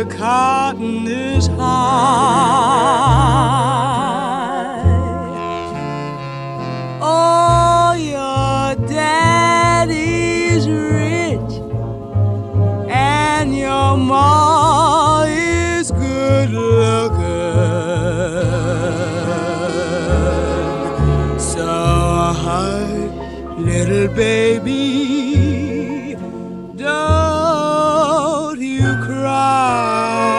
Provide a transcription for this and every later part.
the cotton is high. Oh, your daddy's rich and your ma is good looking. So, hi, little baby, don't you cry.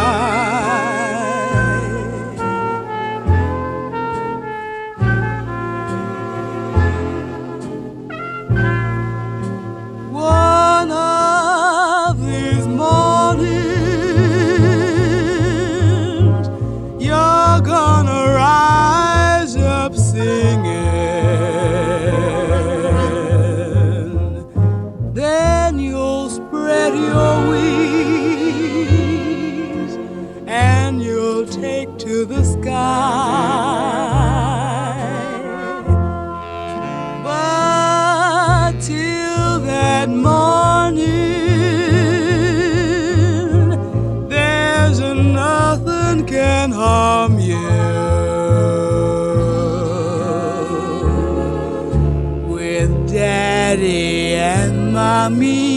One of these mornings, you're gonna rise up singing. Then you'll spread your wings and you'll take to the sky. But till that morning, there's nothing can harm you. With Daddy and Mommy